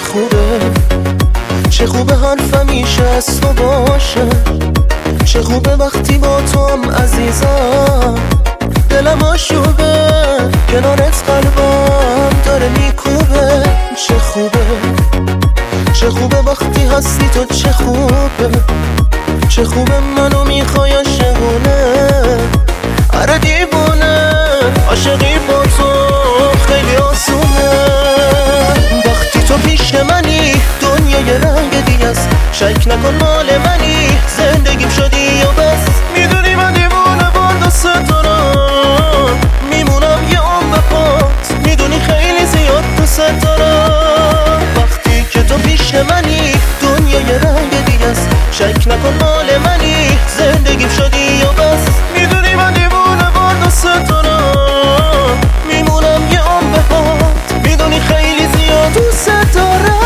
چه خوبه حرفم میشه از تو باشه، چه خوبه وقتی با تو هم عزیزم. دلم آشوبه کنارت قلبم داره میکوبه. چه خوبه وقتی هستی تو، چه خوبه منو میخوای عاشقونه. آره دیوونه عاشقی با تو خیلی آسونه. وقتی تو پیش منی دنیا یه رنگ دیگه است. شک نکن مال منی، زندگیم شدی و بس. میدونی من دیوونه باند و ستارم، میمونم یه عمر پات. میدونی خیلی زیاد دوست دارم. وقتی که تو پیش منی دنیا یه رنگ دیگه است. شک نکن مال منی، زندگیم شدی و بس. میدونی من دیوونه باند و ستارم، میمونم یه عمر پات. میدونی خیلی زیاد دوست دارم.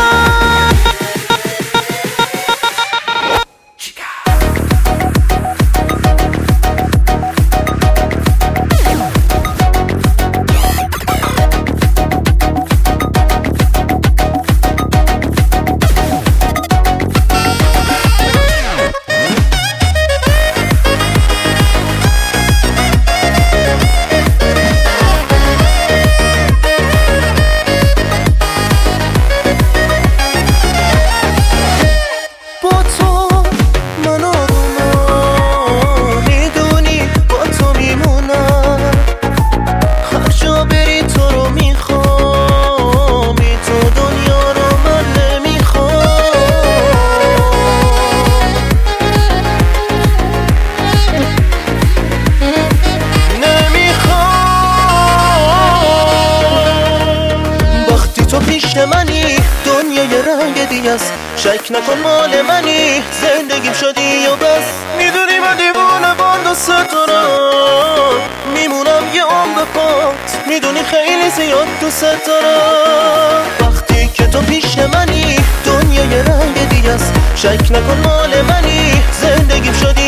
منی دنیا یه رنگ دیگه است. شک نکن مال منی، زندگیم شدی و بس. میدونی من دیوونه باند و ستارم، میمونم یه عمر پات. میدونی خیلی زیاد دوست دارم. وقتی که تو پیش منی دنیا یه رنگ دیگه است. شک نکن مال منی، زندگیم شدی